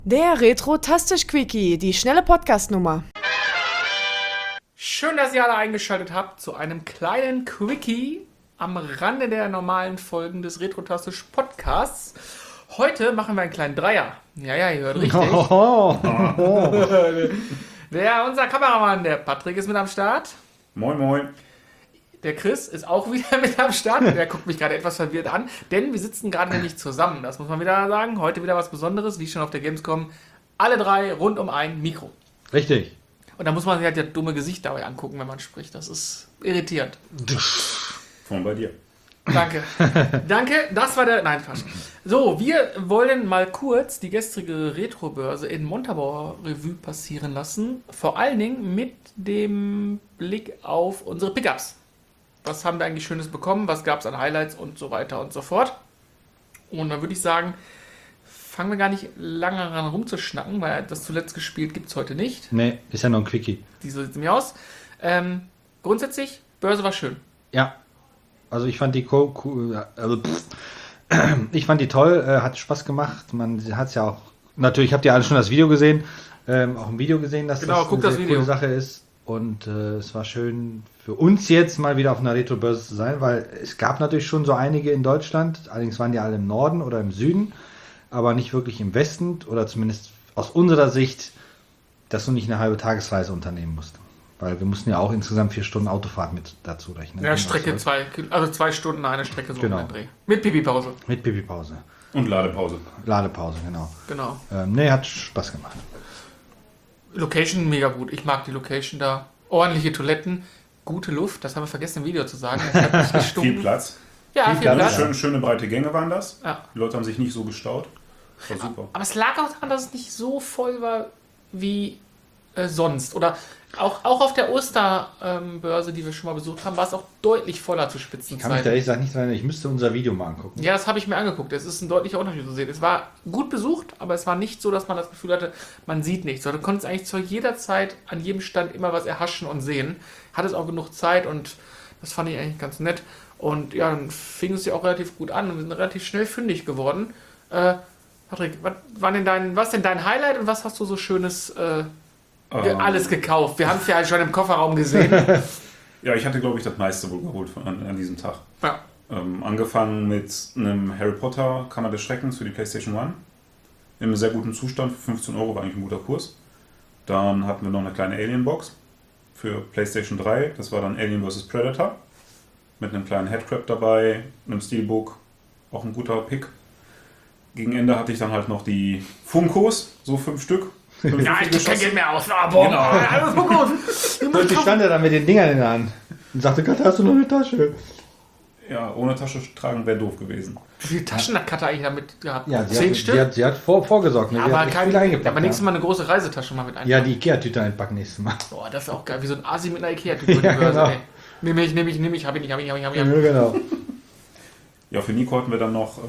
Der Retro-Tastisch-Quickie, die schnelle Podcast-Nummer. Schön, dass ihr alle eingeschaltet habt zu einem kleinen Quickie am Rande der normalen Folgen des Retro-Tastisch-Podcasts. Heute machen wir einen kleinen Dreier. Ja, ihr hört richtig. Unser Kameramann, der Patrick, ist mit am Start. Moin, moin. Der Chris ist auch wieder mit am Start. Der guckt mich gerade etwas verwirrt an, denn wir sitzen gerade nämlich zusammen. Das muss man wieder sagen. Heute wieder was Besonderes, wie schon auf der Gamescom. Alle drei rund um ein Mikro. Richtig. Und da muss man sich halt das dumme Gesicht dabei angucken, wenn man spricht. Das ist irritierend. Von bei dir. Danke. Danke, das war der... Nein, Quatsch. So, wir wollen mal kurz die gestrige Retro-Börse in Montabaur Revue passieren lassen. Vor allen Dingen mit dem Blick auf unsere Pickups. Was haben wir eigentlich Schönes bekommen? Was gab es an Highlights und so weiter und so fort? Und dann würde ich sagen, fangen wir gar nicht lange daran rumzuschnacken, weil das zuletzt gespielt gibt es heute nicht. Nee, ist ja noch ein Quickie. Die so sieht es mir aus. Grundsätzlich, Börse war schön. Ja. Also ich fand die ich fand die toll, hat Spaß gemacht. Man hat es ja auch, natürlich habt ihr alle schon das Video gesehen, auch im Video gesehen, dass genau, das eine sehr coole Sache ist. Und es war schön für uns jetzt mal wieder auf einer Retro-Börse zu sein, weil es gab natürlich schon so einige in Deutschland, allerdings waren die alle im Norden oder im Süden, aber nicht wirklich im Westen oder zumindest aus unserer Sicht, dass du nicht eine halbe Tagesreise unternehmen musst. Weil wir mussten ja auch insgesamt 4 Stunden Autofahrt mit dazu rechnen. Ja, Strecke 2 Stunden eine Strecke so genau. um den Dreh. Mit Pipi-Pause. Mit Pipi-Pause. Und Ladepause. Ladepause, genau. Genau. Hat Spaß gemacht. Location mega gut. Ich mag die Location da. Ordentliche Toiletten, gute Luft. Das haben wir vergessen im Video zu sagen. Es hat nicht gestunken. Viel Platz. Ja, viel Platz. Schöne breite Gänge waren das. Ja. Die Leute haben sich nicht so gestaut. War super. Aber es lag auch daran, dass es nicht so voll war wie sonst. Oder auch auf der Osterbörse, die wir schon mal besucht haben, war es auch deutlich voller zu Ich kann mich da Spitzenzeiten. ehrlich gesagt nicht dran erinnern. Ich müsste unser Video mal angucken. Ja, das habe ich mir angeguckt. Es ist ein deutlicher Unterschied zu sehen. Es war gut besucht, aber es war nicht so, dass man das Gefühl hatte, man sieht nichts. Du konntest eigentlich zu jeder Zeit an jedem Stand immer was erhaschen und sehen. Hattest auch genug Zeit und das fand ich eigentlich ganz nett. Und ja, dann fing es ja auch relativ gut an und wir sind relativ schnell fündig geworden. Patrick, was ist denn dein Highlight und was hast du so Schönes alles gekauft? Wir haben es ja halt schon im Kofferraum gesehen. Ja, ich hatte, glaube ich, das meiste wohl geholt an diesem Tag. Ja. Angefangen mit einem Harry Potter Kammer des Schreckens für die PlayStation 1. In einem sehr guten Zustand, für 15 Euro war eigentlich ein guter Kurs. Dann hatten wir noch eine kleine Alien-Box für PlayStation 3. Das war dann Alien vs. Predator. Mit einem kleinen Headcrab dabei, einem Steelbook. Auch ein guter Pick. Gegen Ende hatte ich dann halt noch die Funkos, so 5 Stück. Ja, ich krieg kein Geld mehr aus. Aber Genau. alles gut. Plötzlich stand er da mit den Dingern in der Hand und sagte, Gott, hast du noch eine Tasche? Ja, ohne Tasche tragen wäre doof gewesen. Wie viele Taschen hat Katha eigentlich damit gehabt? Ja, 10 Stück? sie hat vorgesorgt. Ne? Ja, Die aber hat echt viel eingepackt. aber nächstes Mal eine große Reisetasche mal mit einpacken. Ja, die Ikea-Tüte einpacken nächstes Mal. Boah, das ist auch geil. Wie so ein Asi mit einer Ikea-Tüte über die Ja, Börse, genau. ey. Nehm ich, hab ich nicht. Ja, genau. Ja, für Nico hatten wir dann noch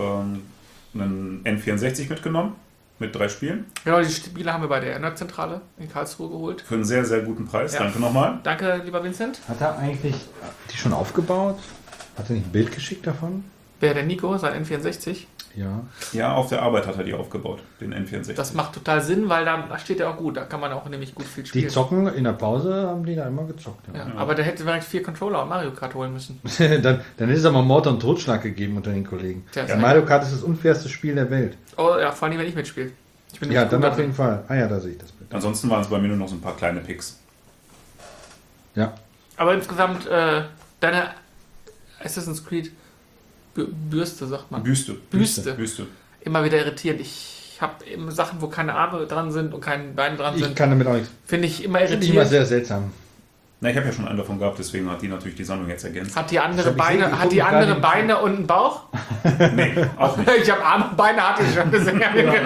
einen N64 mitgenommen, mit 3 Spielen. Genau, die Spiele haben wir bei der Nerdzentrale in Karlsruhe geholt. Für einen sehr, sehr guten Preis. Ja. Danke nochmal. Danke, lieber Vincent. Hat er eigentlich die schon aufgebaut? Hat er nicht ein Bild geschickt davon? Wer der Nico, sein N64. Ja. Ja, auf der Arbeit hat er die aufgebaut, den N64. Das macht total Sinn, weil da steht er auch gut. Da kann man auch nämlich gut viel spielen. Die zocken in der Pause, haben die da immer gezockt. Ja. Ja, aber der hätte vielleicht 4 Controller und Mario Kart holen müssen. dann hätte es aber Mord und Totschlag gegeben unter den Kollegen. Tja, Ja, Mario Kart ist das unfairste Spiel der Welt. Oh ja, vor allem, wenn ich mitspiele. Ich bin Ja, nicht dann gut auf jeden Fall. Ah ja, da sehe ich das Bild. Ansonsten waren es bei mir nur noch so ein paar kleine Picks. Ja. Aber insgesamt, deine Assassin's Creed Bürste, sagt man. Büste. Büste. Büste. Immer wieder irritierend. Ich habe eben Sachen, wo keine Arme dran sind und keine Beine dran Ich sind. kann damit auch nichts. Finde ich immer Finde ich immer irritierend. sehr seltsam. Na, ich habe ja schon einen davon gehabt, deswegen hat die natürlich die Sammlung jetzt ergänzt. Hat die andere Ich Beine, guck hat die gerade andere den- Beine und einen Bauch? Nee, auch nicht. Ich habe Arme und Beine, hatte ich schon gesehen.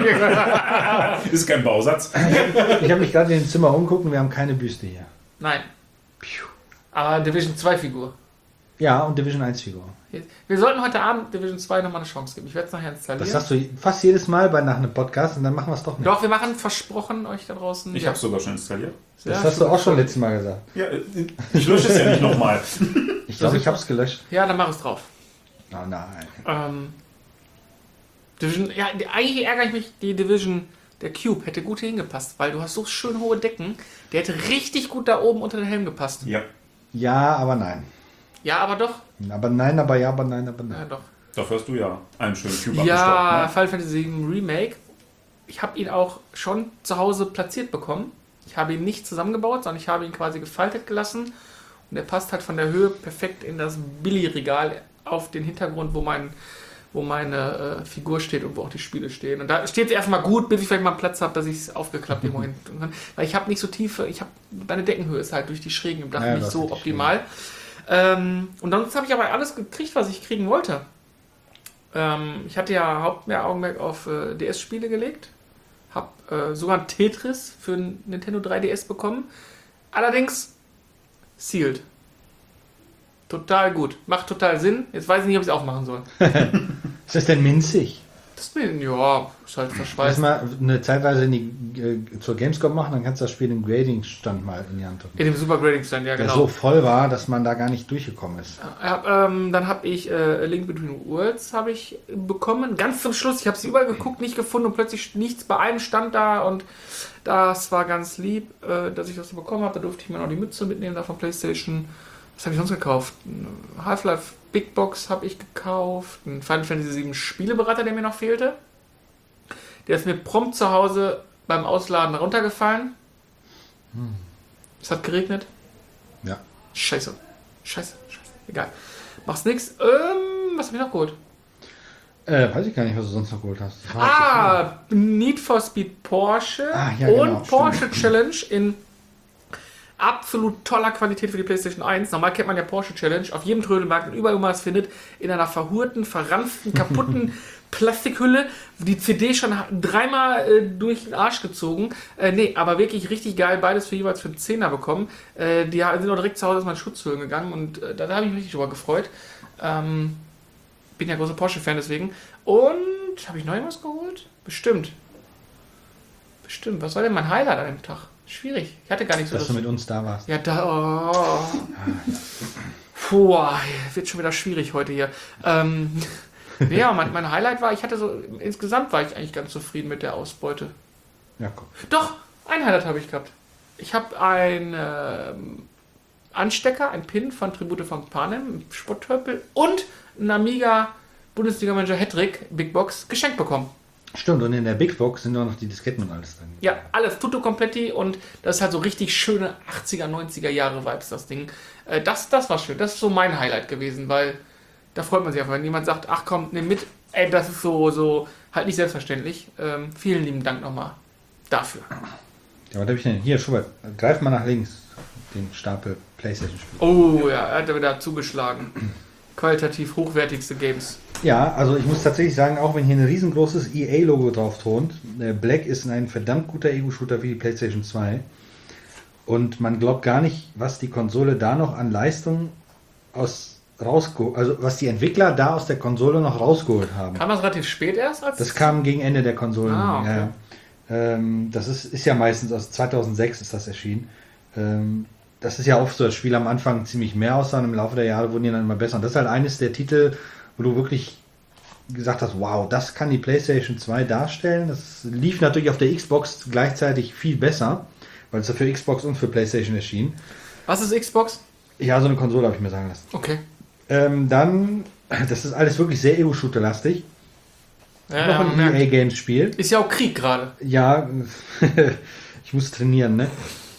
Ist kein Bausatz. Ich habe mich gerade in den Zimmer umguckt und wir haben keine Büste hier. Nein. Aber Division 2 Figur. Ja, und Division 1 Figur. Wir sollten heute Abend Division 2 nochmal eine Chance geben. Ich werde es nachher installieren. Das sagst du fast jedes Mal nach einem Podcast und dann machen wir es doch nicht. Doch, wir machen versprochen euch da draußen. Ich habe es sogar schon installiert. Das hast du auch schon letztes Mal gesagt. Ja, ich lösche es ja nicht nochmal. Ich glaube, ich habe es gelöscht. Ja, dann mach es drauf. Oh nein. Division, ja, eigentlich ärgere ich mich, die Division Der Cube hätte gut hier hingepasst, weil du hast so schön hohe Decken. Der hätte richtig gut da oben unter den Helm gepasst. Ja. Ja, aber nein. Ja, aber doch. Aber nein, aber ja, aber nein, aber Ja, nein. doch. Dafür hast du ja einen schönen Cube Ja, abgestaubt, ne? Final Fantasy VII Remake. Ich habe ihn auch schon zu Hause platziert bekommen. Ich habe ihn nicht zusammengebaut, sondern ich habe ihn quasi gefaltet gelassen. Und er passt halt von der Höhe perfekt in das Billy-Regal auf den Hintergrund, wo meine Figur steht und wo auch die Spiele stehen. Und da steht es erstmal gut, bis ich vielleicht mal Platz habe, dass ich es aufgeklappt irgendwo hin tun kann. Weil ich habe nicht so tiefe, meine Deckenhöhe ist halt durch die Schrägen im Dach Ja, nicht das so ist optimal. Und sonst habe ich aber alles gekriegt, was ich kriegen wollte. Ich hatte ja Hauptaugenmerk auf DS-Spiele gelegt. Habe sogar ein Tetris für ein Nintendo 3DS bekommen. Allerdings sealed. Total gut. Macht total Sinn. Jetzt weiß ich nicht, ob ich es auch machen soll. Ist das denn minzig? Das ja, ist halt Lass verschweißt. mal eine Zeitweise zur Gamescom machen, dann kannst du das Spiel im Grading-Stand mal in die Hand drücken. In dem Super Grading Stand, ja Der genau. so voll war, dass man da gar nicht durchgekommen ist. Dann habe ich A Link Between Worlds habe ich bekommen. Ganz zum Schluss, ich habe sie überall geguckt, nicht gefunden und plötzlich nichts bei einem stand da und das war ganz lieb, dass ich das so bekommen habe. Da durfte ich mir noch die Mütze mitnehmen da von PlayStation. Was habe ich sonst gekauft? Half-Life Big Box habe ich gekauft. Ein Final Fantasy VII Spieleberater, der mir noch fehlte. Der ist mir prompt zu Hause beim Ausladen runtergefallen. Es hat geregnet. Ja. Scheiße. Egal. Mach's nix. Was habe ich noch geholt? Weiß ich gar nicht, was du sonst noch geholt hast. Das war Need for Speed Porsche ja, und genau, Porsche stimmt. Challenge in absolut toller Qualität für die PlayStation 1. Normal kennt man ja Porsche Challenge auf jedem Trödelmarkt und überall, wo man es findet, in einer verhurten, verranzten, kaputten Plastikhülle. Die CD schon dreimal durch den Arsch gezogen. Nee, aber wirklich richtig geil. Beides für jeweils für einen Zehner bekommen. Die sind auch direkt zu Hause aus meinen Schutzhüllen gegangen und da habe ich mich richtig drüber gefreut. Bin ja großer Porsche-Fan deswegen. Und habe ich noch irgendwas geholt? Bestimmt. Was war denn mein Highlight an dem Tag? Schwierig. Ich hatte gar nicht so dass du mit uns da warst. Ja, Puh, wird schon wieder schwierig heute hier. Ja, mein Highlight war, insgesamt war ich eigentlich ganz zufrieden mit der Ausbeute. Ja, guck. Doch, ein Highlight habe ich gehabt. Ich habe einen Anstecker, ein Pin von Tribute von Panem, Sporttörpel und einen Amiga Bundesliga-Manager Hattrick Big Box geschenkt bekommen. Stimmt, und in der Big Box sind auch noch die Disketten und alles drin. Ja, alles tutto completi und das ist halt so richtig schöne 80er, 90er Jahre Vibes, das Ding. Das war schön. Das ist so mein Highlight gewesen, weil da freut man sich einfach, wenn jemand sagt, ach komm, nimm mit. Ey, das ist so halt nicht selbstverständlich. Vielen lieben Dank nochmal dafür. Ja, was habe ich denn? Hier, Schubert, greif mal nach links den Stapel PlayStation-Spiele. Oh ja, er hat wieder zugeschlagen. Qualitativ hochwertigste Games. Ja, also ich muss tatsächlich sagen, auch wenn hier ein riesengroßes EA-Logo drauf thront, Black ist ein verdammt guter Ego-Shooter wie die PlayStation 2. Und man glaubt gar nicht, was die Konsole da noch an Leistung also was die Entwickler da aus der Konsole noch rausgeholt haben. Kam das relativ spät erst? Das kam gegen Ende der Konsolen. Ah, okay. Ja. Das ist ja meistens aus 2006 ist das erschienen. Das ist ja oft so, das Spiel am Anfang ziemlich mehr aussah und im Laufe der Jahre wurden die dann immer besser. Und das ist halt eines der Titel, wo du wirklich gesagt hast, wow, das kann die PlayStation 2 darstellen. Das lief natürlich auf der Xbox gleichzeitig viel besser, weil es ja für Xbox und für PlayStation erschien. Was ist Xbox? Ja, so eine Konsole habe ich mir sagen lassen. Okay. Dann, das ist alles wirklich sehr Ego-Shooter-lastig. Ja, Noch ein EA-Games-Spiel. ist ja auch Krieg gerade. Ja, ich muss trainieren, ne?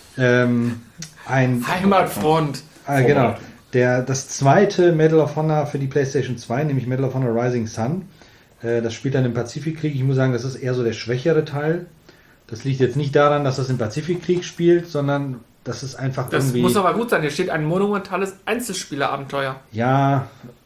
Heimatfront. Genau. Das zweite Medal of Honor für die PlayStation 2, nämlich Medal of Honor Rising Sun. Das spielt dann im Pazifikkrieg. Ich muss sagen, das ist eher so der schwächere Teil. Das liegt jetzt nicht daran, dass das im Pazifikkrieg spielt, sondern das ist einfach Das irgendwie... muss aber gut sein. Hier steht ein monumentales Einzelspielerabenteuer. Ja,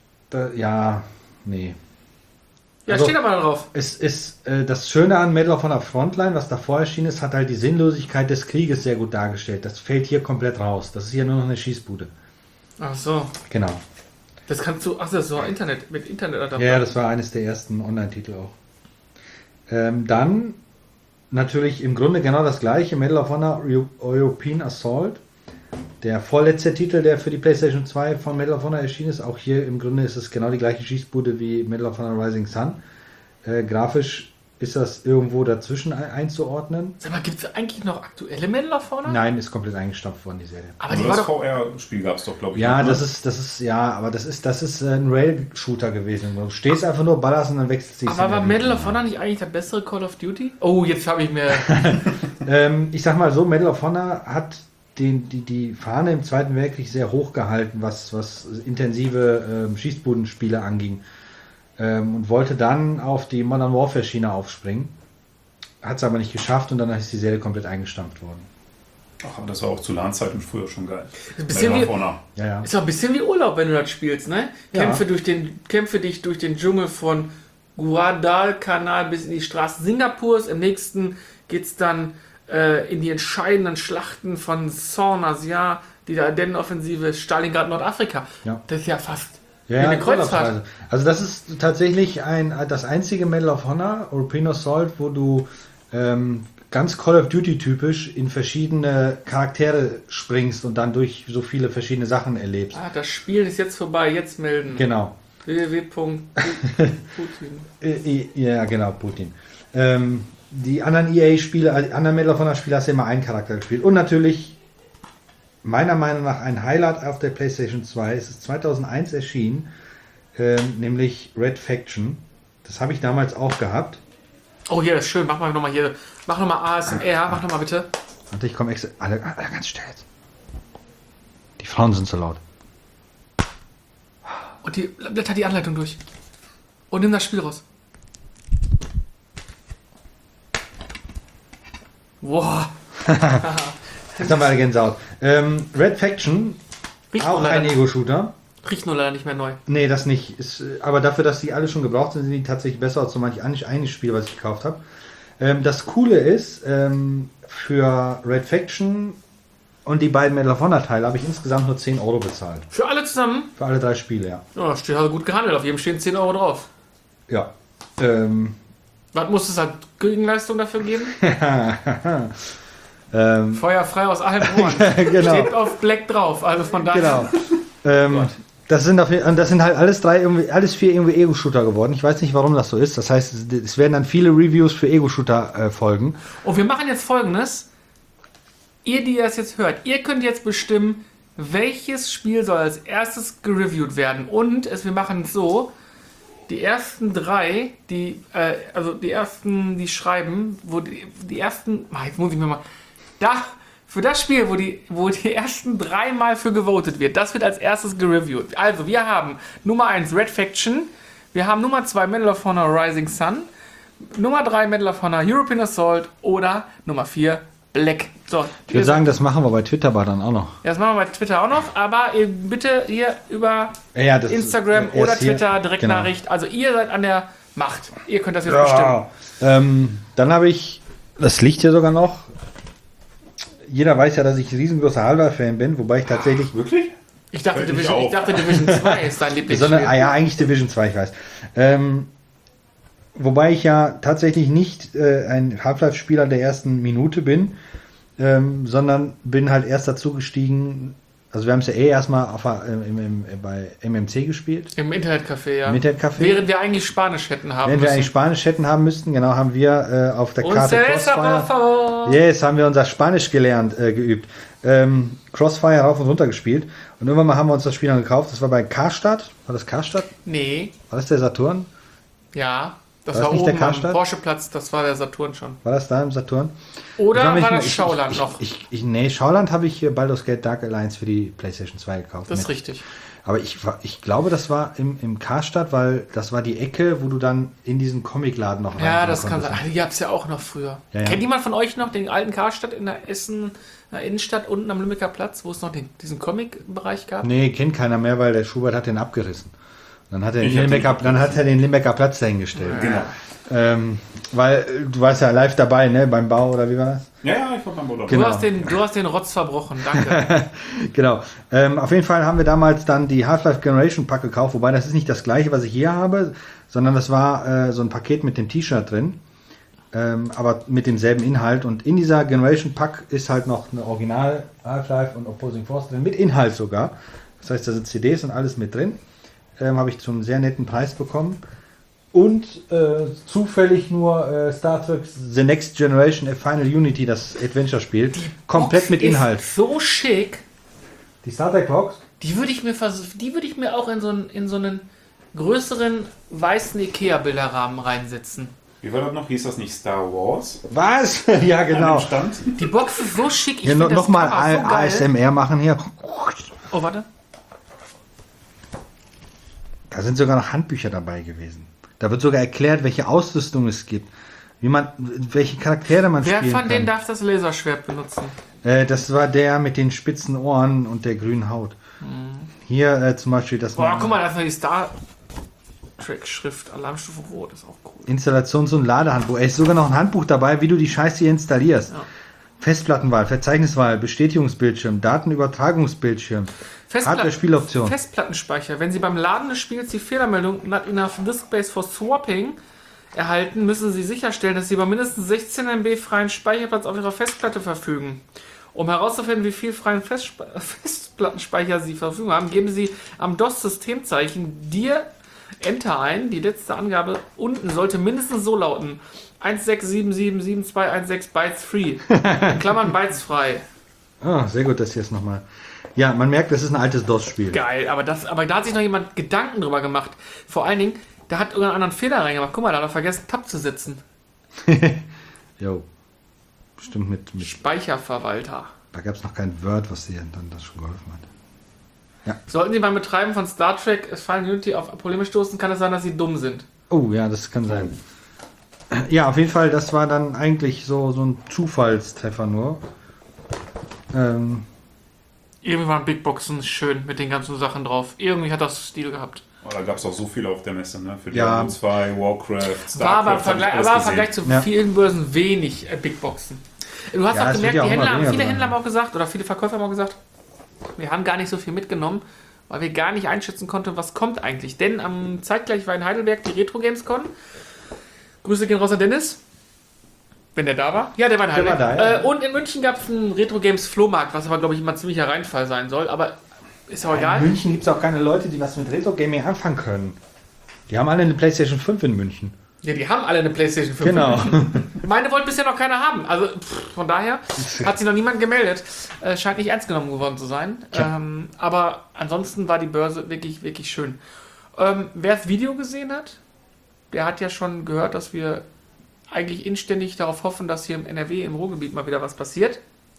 nee. Ja, Also, steht aber drauf. Es ist das Schöne an Medal of Honor Frontline, was davor erschienen ist, hat halt die Sinnlosigkeit des Krieges sehr gut dargestellt. Das fällt hier komplett raus. Das ist hier nur noch eine Schießbude. Ach so. Genau. Das kannst du... Ach, das ist so Internet. Mit Internet. Ja, das war eines der ersten Online-Titel auch. Dann natürlich im Grunde genau das gleiche, Medal of Honor European Assault. Der vorletzte Titel, der für die PlayStation 2 von Medal of Honor erschienen ist. Auch hier im Grunde ist es genau die gleiche Schießbude wie Medal of Honor Rising Sun. Grafisch ist das irgendwo dazwischen einzuordnen. Sag mal, gibt es eigentlich noch aktuelle Medal of Honor? Nein, ist komplett eingestampft worden, die Serie. Aber die das war doch... VR-Spiel gab es doch, glaube ich. Ja, noch, das ne? ist ein Rail-Shooter gewesen. Du stehst einfach nur, ballerst und dann wechselst du die Aber war Szenerie. Medal of Honor nicht eigentlich der bessere Call of Duty? Oh, jetzt habe ich mir... Ich sag mal so, Medal of Honor hat die Fahne im Zweiten Weltkrieg sehr hoch gehalten, was intensive Schießbudenspiele anging. Und wollte dann auf die Modern Warfare Schiene aufspringen. Hat es aber nicht geschafft und dann ist die Serie komplett eingestampft worden. Ach, aber das war auch zu LAN-Zeiten früher schon geil. Ein bisschen Medal of wie, Honor. Ja. ist auch ein bisschen wie Urlaub, wenn du das spielst, ne? Ja. Kämpfe dich durch den Dschungel von Guadalcanal bis in die Straßen Singapurs. Im nächsten geht's dann in die entscheidenden Schlachten von Saint-Nazaire, die Ardennenoffensive, Stalingrad, Nordafrika. Ja. Das ist ja fast wie Ja, eine Kreuzfahrt. Urlaubsreise. Also das ist tatsächlich das einzige Medal of Honor, European Assault, wo du ganz Call of Duty typisch in verschiedene Charaktere springst und dann durch so viele verschiedene Sachen erlebst. Ah, das Spiel ist jetzt vorbei, jetzt melden. Genau. www.putin. Ja, genau, Putin. Die anderen EA-Spiele, die anderen Medal of Honor-Spiele hast du immer einen Charakter gespielt. Und natürlich, meiner Meinung nach, ein Highlight auf der PlayStation 2. Es ist 2001 erschienen, nämlich Red Faction. Das habe ich damals auch gehabt. Oh, hier, das ist schön. Mach mal nochmal hier. Mach nochmal ASMR. Mach nochmal bitte. Warte, ich komme extra. Alle ganz still jetzt. Die Frauen sind so laut. Und blätter die Anleitung durch. Und nimm das Spiel raus. Wow. Jetzt haben wir alle Gänsehaut. Red Faction, Riecht auch nur ein leider, Ego-Shooter. riecht nur leider nicht mehr neu. Nee, das nicht. Aber dafür, dass die alle schon gebraucht sind, sind die tatsächlich besser als so manch eines Spiel, was ich gekauft habe. Das Coole ist, für Red Faction und die beiden Medal of Honor Teile habe ich insgesamt nur 10 Euro bezahlt. Für alle zusammen? Für alle 3 Spiele, ja. Ja, steht also gut gehandelt. Auf jedem stehen 10 Euro drauf. Ja. Was muss es halt Gegenleistung dafür geben? Ähm, Feuer frei aus allen Ohren. Genau. Steht auf Black drauf. Also von daher. Genau. Das sind halt alles 4 irgendwie Ego-Shooter geworden. Ich weiß nicht, warum das so ist. Das heißt, es werden dann viele Reviews für Ego-Shooter folgen. Und wir machen jetzt Folgendes. Ihr, die das jetzt hört, ihr könnt jetzt bestimmen, welches Spiel soll als erstes gereviewt werden. Und wir machen es so, die ersten 3, die schreiben, jetzt muss ich mir mal, für das Spiel, wo die ersten 3 Mal für gewotet wird, das wird als erstes gereviewt. Also, wir haben Nummer 1 Red Faction, wir haben Nummer 2 Medal of Honor Rising Sun, Nummer 3 Medal of Honor European Assault oder Nummer 4 Black. So, Ich würde sagen, das machen wir bei Twitter aber dann auch noch. ja, das machen wir bei Twitter auch noch, aber ihr bitte hier über Ja, das Instagram erst oder hier, Twitter Direktnachricht. Also ihr seid an der Macht. Ihr könnt das jetzt Ja. Dann habe ich, das liegt hier sogar noch. Jeder weiß ja, dass ich ein riesengroßer Half-Life-Fan bin, wobei ich tatsächlich. Wirklich? bestimmen. Ich dachte, Hört nicht auf. Division 2 ist dein Lieblingsspiel. Eigentlich Division 2, ich weiß. Wobei ich ja tatsächlich nicht ein Half-Life-Spieler der ersten Minute bin, sondern bin halt erst dazu gestiegen. Also wir haben es ja erstmal bei MMC gespielt. Im Internetcafé, ja. Im Internetcafé. Während wir eigentlich Spanisch hätten haben Wenn wir müssen. eigentlich Spanisch hätten haben müssten, genau, haben wir auf der Und Karte César, por Crossfire. favor. Yes, haben wir unser Spanisch gelernt, geübt. Crossfire rauf und runter gespielt. Und irgendwann mal haben wir uns das Spiel dann gekauft. Das war bei Karstadt. War das Karstadt? Nee, War das der Saturn? ja. Das War das war nicht der oben am Karstadt? Porscheplatz, das war der Saturn schon. War das da im Saturn? Oder Ich war war das Schauland noch? Nee, Schauland habe ich Baldur's Gate Dark Alliance für die PlayStation 2 gekauft. Das ist Mit. richtig. Aber ich glaube, das war im Karstadt, weil das war die Ecke, wo du dann in diesen Comicladen noch Ja, rein das kann konntest. sein. Die gab es ja auch noch früher. Ja, ja. Kennt jemand von euch noch den alten Karstadt in der Innenstadt unten am Lümmecker Platz, wo es noch diesen Comic-Bereich gab? Nee, kennt keiner mehr, weil der Schubert hat den abgerissen. Dann hat er Ich hab den Limbecker Platz dahingestellt. Genau. Weil du warst ja live dabei, ne, beim Bau oder wie war das? Ja, ich war beim Urlaub. Du, Genau. du hast den Rotz verbrochen, danke. Genau. Auf jeden Fall haben wir damals dann die Half-Life Generation Pack gekauft, wobei das ist nicht das gleiche, was ich hier habe, sondern das war so ein Paket mit dem T-Shirt drin, aber mit demselben Inhalt. Und in dieser Generation Pack ist halt noch eine Original Half-Life und Opposing Force drin, mit Inhalt sogar. Das heißt, da sind CDs und alles mit drin. Habe ich zum sehr netten Preis bekommen. und zufällig nur Star Trek The Next Generation A Final Unity, das Adventure-Spiel, komplett Box mit Inhalt. Ist so schick. Die Star Trek Box? Die würde ich mir auch in so einen größeren weißen Ikea-Bilderrahmen reinsetzen. Wie war das noch? Hieß das nicht Star Wars? Was? Ja, An genau. dem Stand? Die Box ist so schick. Ich Hier find das nochmal Cover so geil. ASMR machen hier. Oh, warte. Da sind sogar noch Handbücher dabei gewesen. Da wird sogar erklärt, welche Ausrüstung es gibt, welche Charaktere man Wer spielen von kann. denen darf das Laserschwert benutzen? Das war der mit den spitzen Ohren und der grünen Haut. Hier zum Beispiel das Boah, guck mal, da ist noch die Star Trek-Schrift. Alarmstufe Rot, ist auch cool. Installations- und Ladehandbuch. Es ist sogar noch ein Handbuch dabei, wie du die Scheiße hier installierst. Ja. Festplattenwahl, Verzeichniswahl, Bestätigungsbildschirm, Datenübertragungsbildschirm, Hardware-Spieloption. Festplattenspeicher. Wenn Sie beim Laden des Spiels die Fehlermeldung Not enough disk space for swapping erhalten, müssen Sie sicherstellen, dass Sie über mindestens 16 MB freien Speicherplatz auf Ihrer Festplatte verfügen. Um herauszufinden, wie viel freien Festplattenspeicher Sie zur Verfügung haben, geben Sie am DOS-Systemzeichen dir Enter ein. Die letzte Angabe unten sollte mindestens so lauten: 167772216 Bytes free. In Klammern Bytes frei. Ah, sehr gut, das hier ist nochmal. Ja, man merkt, das ist ein altes DOS-Spiel. Geil, aber da hat sich noch jemand Gedanken drüber gemacht. Vor allen Dingen, da hat irgendeinen anderen Fehler reingemacht. Guck mal, da hat er vergessen, Tab zu setzen. Jo. Bestimmt mit Speicherverwalter. da gab es noch kein Word, was dir dann das schon geholfen hat. Sollten Sie beim Betreiben von Star Trek Final Unity auf Probleme stoßen, kann es sein, dass Sie dumm sind. Oh ja, das kann sein. Ja, auf jeden Fall, das war dann eigentlich so ein Zufallstreffer nur. Irgendwie waren Big Boxen schön mit den ganzen Sachen drauf. Irgendwie hat das Stil gehabt. Oh, da gab es auch so viel auf der Messe, ne? Für Ja. Diablo 2, Warcraft, War aber im Starcraft. hab ich Vergleich, alles aber im gesehen. Vergleich zu Ja. vielen Börsen wenig Big Boxen. Du hast Ja, auch es wird gemerkt, ja auch die immer Händler, weniger viele sein. Händler haben auch gesagt, oder viele Verkäufer haben auch gesagt, wir haben gar nicht so viel mitgenommen, weil wir gar nicht einschätzen konnten, was kommt eigentlich. Denn zeitgleich war in Heidelberg die Retro Gamescom. Grüße gehen raus an Dennis. Wenn der da war. Ja, der war in Der war Heidelberg. da, ja. Und in München gab es einen Retro Games Flohmarkt, was aber, glaube ich, immer ein ziemlicher Reinfall sein soll. Aber ist auch In egal. München gibt es auch keine Leute, die was mit Retro-Gaming anfangen können. Die haben alle eine PlayStation 5 in München. Ja, die haben alle eine PlayStation 5. Genau. Meine wollte bisher noch keiner haben. Also von daher hat sich noch niemand gemeldet. Scheint nicht ernst genommen geworden zu sein. Aber ansonsten war die Börse wirklich, wirklich schön. Wer das Video gesehen hat, der hat ja schon gehört, dass wir eigentlich inständig darauf hoffen, dass hier im NRW, im Ruhrgebiet mal wieder was passiert.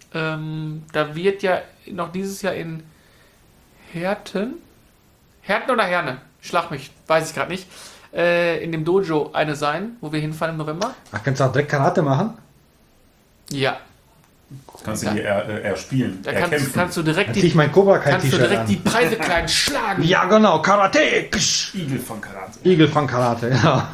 Da wird ja noch dieses Jahr in Herten oder Herne? Schlag mich, weiß ich gerade nicht. In dem Dojo eine sein, wo wir hinfahren im November. Ach, kannst du auch direkt Karate machen? Ja, Kannst du Ja. die eher spielen, da eher kämpfen. kannst du direkt Dann zieh ich mein Cobra Kai kannst du T-Shirt direkt an. die Preise klein schlagen. Ja, genau, Karate. Ksch. Igel von Karate. Igel von Karate, ja.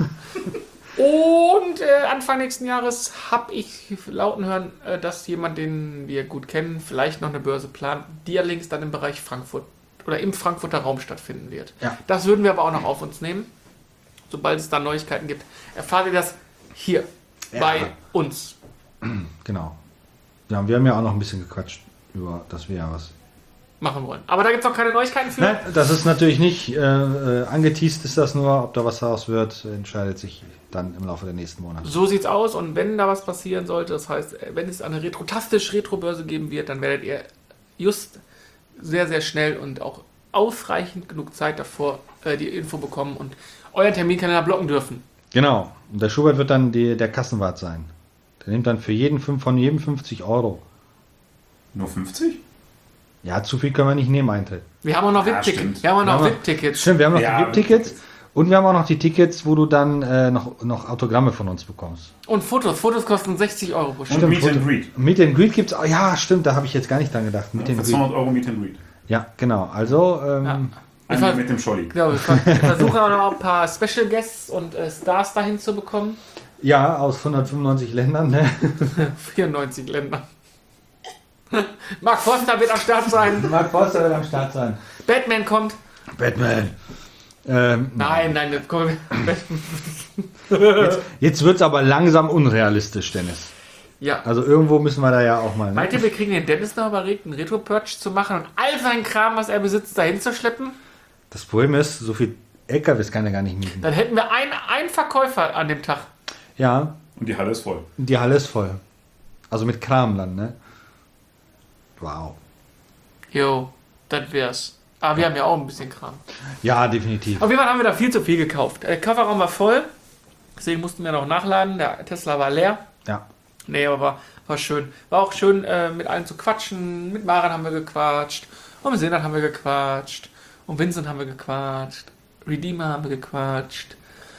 Und Anfang nächsten Jahres habe ich lauten hören, dass jemand, den wir gut kennen, vielleicht noch eine Börse plant, die allerdings dann im Bereich Frankfurt oder im Frankfurter Raum stattfinden wird. Ja. Das würden wir aber auch noch auf uns nehmen. Sobald es da Neuigkeiten gibt, erfahrt ihr das hier bei uns. Genau. Ja, und wir haben ja auch noch ein bisschen gequatscht über, dass wir ja was. Machen wollen. Aber da gibt es noch keine Neuigkeiten für. Nein, das ist natürlich nicht angeteased, ist das nur. Ob da was daraus wird, entscheidet sich dann im Laufe der nächsten Monate. So sieht's aus und wenn da was passieren sollte, das heißt, wenn es eine Retro-Börse geben wird, dann werdet ihr just sehr, sehr schnell und auch ausreichend genug Zeit davor die Info bekommen und euren Terminkalender blocken dürfen. Genau. Und der Schubert wird dann der Kassenwart sein. Der nimmt dann von jedem 50 Euro. Nur 50? Ja, zu viel können wir nicht nehmen, Eintritt. Wir haben auch noch Ja, VIP-Tickets. stimmt. Wir haben auch noch Ja, aber- VIP-Tickets. Stimmt, wir haben noch Ja, die VIP-Tickets und wir haben auch noch die Tickets, wo du dann noch Autogramme von uns bekommst. Und Fotos. Fotos kosten 60 Euro pro Stück. Und Meet and Greet. Meet and Greet gibt's auch. Ja, stimmt, da habe ich jetzt gar nicht dran gedacht. Meet Für and Greet. 200 Euro Meet and Greet. Ja, genau. Also, Ja. Einmal mit dem Scholli. Ja, wir versuchen auch noch ein paar Special Guests und Stars dahin zu bekommen. ja, aus 195 Ländern. Ne? 94 Länder. Mark Forster wird am Start sein. Mark Forster wird am Start sein. Batman kommt. Batman. Nein, jetzt kommen Jetzt wird es aber langsam unrealistisch, Dennis. Ja. Also irgendwo müssen wir da ja auch mal. Ne? Meint ihr, wir kriegen den Dennis noch überregt, einen Retro-Purge zu machen und all seinen Kram, was er besitzt, dahin zu schleppen? Das Problem ist, so viel LKWs kann er gar nicht mieten. Dann hätten wir einen Verkäufer an dem Tag. Ja, Und die Halle ist voll. die Halle ist voll. Also mit Kram dann, ne? Wow. Jo, das wär's. Aber wir haben ja auch ein bisschen Kram. Ja, definitiv. Auf jeden Fall haben wir da viel zu viel gekauft. Der Kofferraum war voll, deswegen mussten wir noch nachladen. Der Tesla war leer. Ja. Nee, aber war schön. War auch schön, mit allen zu quatschen. Mit Maren haben wir gequatscht. Und mit Senat haben wir gequatscht. Und Vincent haben wir gequatscht. Redeemer haben wir gequatscht.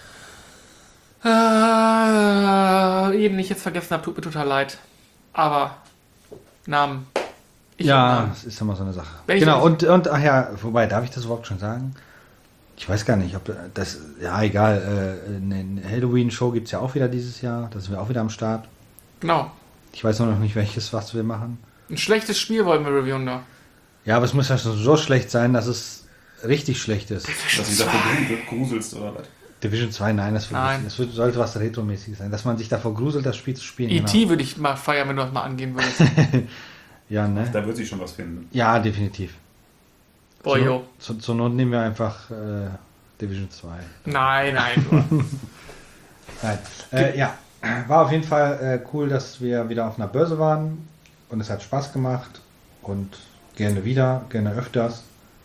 Jeden, den ich jetzt vergessen habe, tut mir total leid. Aber Namen. Ich hab Ja, Namen. das ist immer so eine Sache. Wenn ich Genau, nicht- und ach ja, wobei, darf ich das überhaupt schon sagen? Ich weiß gar nicht, ob das, ja egal, eine Halloween-Show gibt es ja auch wieder dieses Jahr, da sind wir auch wieder am Start. Genau. Ich weiß nur noch nicht, was wir machen. Ein schlechtes Spiel wollen wir reviewen da. Ja, aber es muss ja schon so schlecht sein, dass es richtig schlecht ist. Dass du dich dafür gruselst oder was? Division 2, nein, das, Nein. sollte was Retro-mäßig sein. Dass man sich davor gruselt, das Spiel zu spielen. E.T. würde ich mal feiern, wenn du das mal angehen würdest. Genau. Ja, ne? Da wird sich schon was finden. Ja, definitiv. Boah, jo. Zur Not nehmen wir einfach Division 2. Nein, nein. Nur. Nein. Ja, war auf jeden Fall cool, dass wir wieder auf einer Börse waren und es hat Spaß gemacht und gerne wieder, gerne öfters.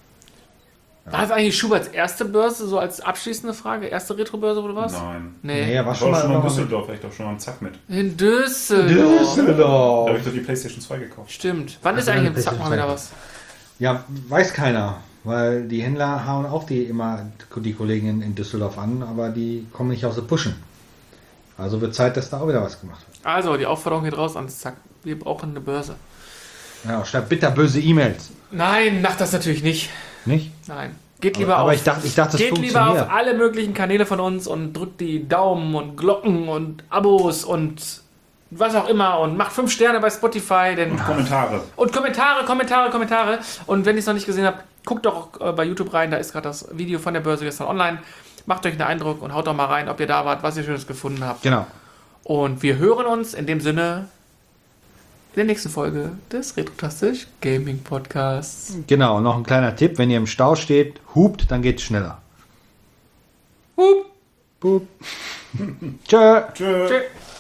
War das eigentlich Schuberts erste Börse, so als abschließende Frage? Erste Retro-Börse, wo du warst? Nein. Nee. er war Ich war doch schon mal in mal Düsseldorf, war ich doch schon mal im Zack mit. In Düsseldorf. Da Düsseldorf. habe ich doch die PlayStation 2 gekauft. Stimmt. Wann ist Also eigentlich eine im Zack mal wieder was? Ja, weiß keiner, weil die Händler hauen auch die Kollegen in Düsseldorf an, aber die kommen nicht aus der Pushen. Also wird Zeit, dass da auch wieder was gemacht wird. Also, die Aufforderung geht raus ans Zack. Wir brauchen eine Börse. Ja, schreibt bitterböse E-Mails. Nein, macht das natürlich nicht. Nicht? Nein. Geht lieber Aber auf. ich dachte, das Geht lieber funktioniert. auf alle möglichen Kanäle von uns und drückt die Daumen und Glocken und Abos und was auch immer und macht 5 Sterne bei Spotify. Denn Kommentare. und Kommentare. Und wenn ihr es noch nicht gesehen habt, guckt doch bei YouTube rein. Da ist gerade das Video von der Börse gestern online. Macht euch einen Eindruck und haut doch mal rein, ob ihr da wart, was ihr Schönes gefunden habt. Genau. Und wir hören uns in dem Sinne in der nächsten Folge des Retrotastisch Gaming Podcasts. Genau, noch ein kleiner Tipp, wenn ihr im Stau steht, hupt, dann geht's schneller. Hup. Boop. Tschö. Tschö. Tschüss.